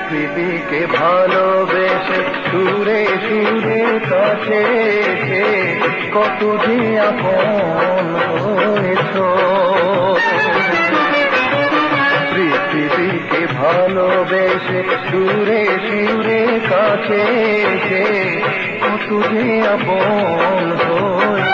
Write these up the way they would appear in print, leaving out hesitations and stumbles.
পৃথিবীকে ভালোবেসে সুরে সুরে কাছে এসে কত যে আপন হয়েছ। পৃথিবীকে ভালোবেসে সুরে সুরে কাছে এসে কত যে আপন হয়েছ।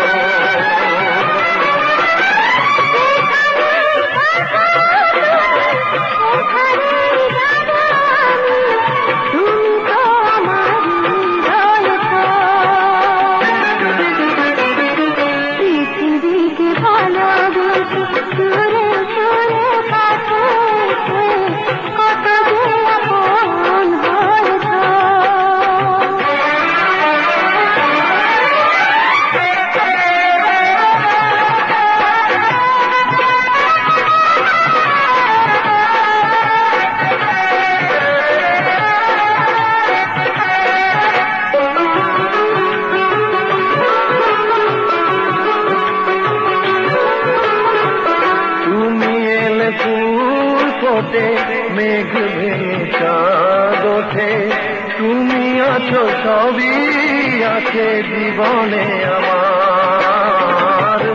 মেঘ ভেঙে চাঁদ ওঠে, তুমি আছো সবই আছে জীবনে আমার।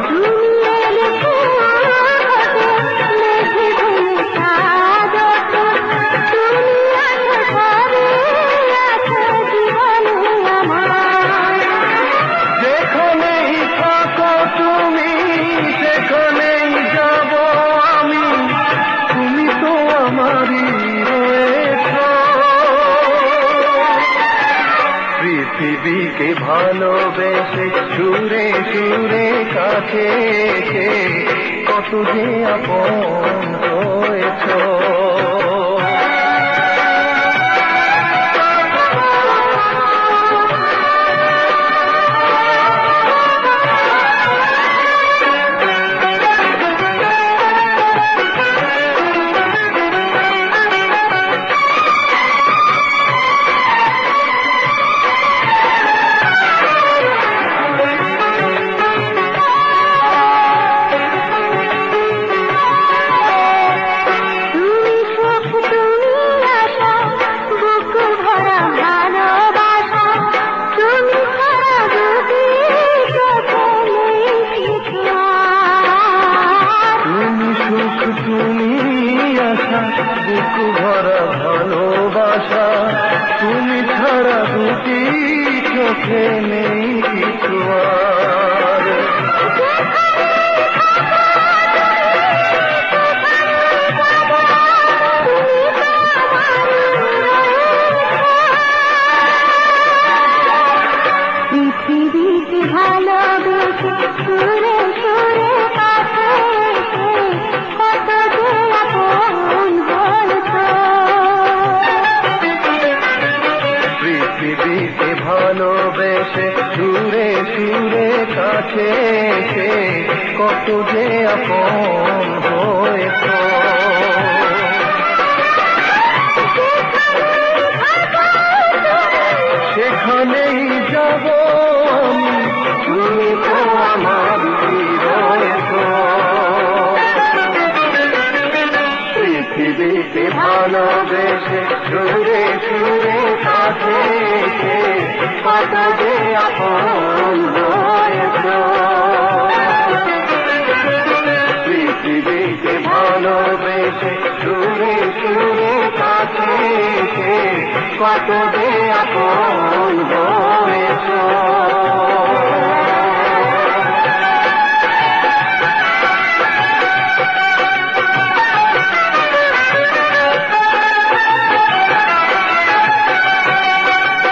যেখানেই থাকো তুমি সেখানেই যাব আমি, তুমি তো আমারই রয়েছ। পৃথিবীকে ভালোবেসে সুরে সুরে কাছে এসে কত যে আপন হয়েছ। বুক ভরা ভালোবাসা, তুমি ছাড়া দুটি চোখে নেই কিছু আর। পৃথিবীকে ভালোবেসে সুরে সুরে কাছে কত যে আপন হয়েছ। পৃথিবীকে ভালোবেসে সুরে সুরে কাছে এসে কত যে আপন হয়েছ। সেখানেই যাব আমি, তুমি তো আমারই রয়েছ। পৃথিবীকে ভালোবেসে সুরে সুরে কাছে এসে কত যে আপন হয়েছ। পৃথিবীকে ভালোবেসে সুরে সুরে কাছে এসে কত যে আপন হয়েছ।